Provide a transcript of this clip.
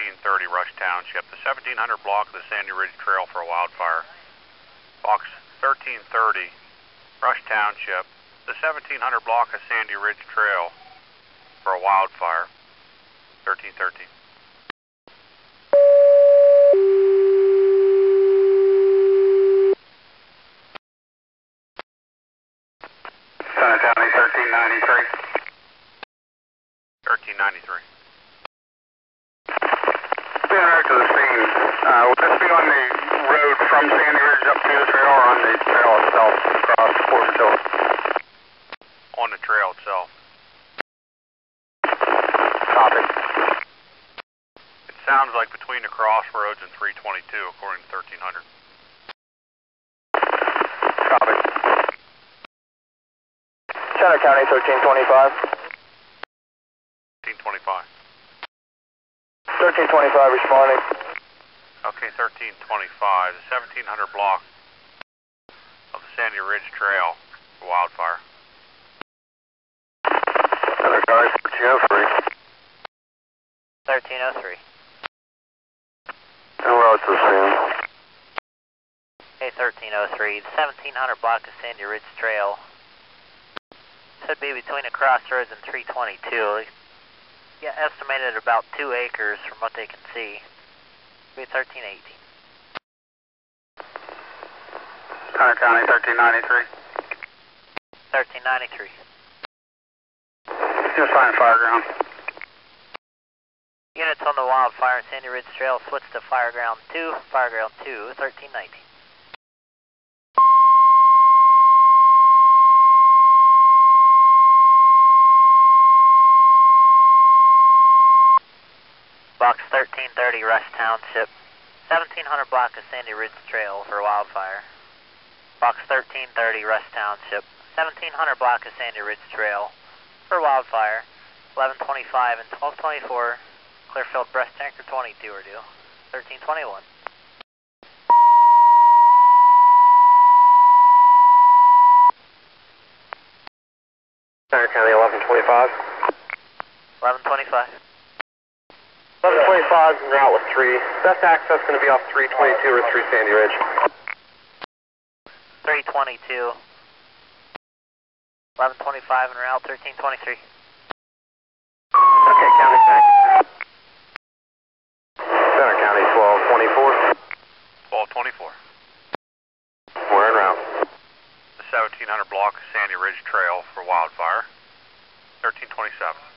1330 Rush Township, the 1700 block of the Sandy Ridge Trail for a wildfire. Box 1330 Rush Township, the 1700 block of Sandy Ridge Trail for a wildfire. 1313. Center County 1393. 1393. Being right to the scene, would this be on the road from Sandy Ridge up to the trail or on the trail itself across Fort Sill? On the trail itself. Copy. It sounds like between the crossroads and 322 according to 1300. Copy. Center County 1325. 1325. 1325 responding. Okay, 1325, the 1700 block of the Sandy Ridge Trail for wildfire. Center County 1303. 1303. And we're out to the scene. Okay, 1303. The 1700 block of Sandy Ridge Trail should be between the crossroads and 322. Yeah, estimated about 2 acres from what they can see. Be 1318. Center County 1393. 1393. Just find fire ground. Units on the wildfire in Sandy Ridge Trail switch to Fireground 2, Fireground 2, 1319. Box 1330 Rush Township, 1700 block of Sandy Ridge Trail for wildfire. Box 1330 Rush Township, 1700 block of Sandy Ridge Trail for wildfire. 1125 and 1224, Clearfield breast tanker 22 are due. 1321. Center County 1125. 1125. 1125 en route with 3. Best access going to be off 322 or 3 Sandy Ridge. 322. 1125 en route 1323. Okay, County, thanks. Center County 1224. 1224. We're en route. The 1700 block of Sandy Ridge Trail for wildfire. 1327.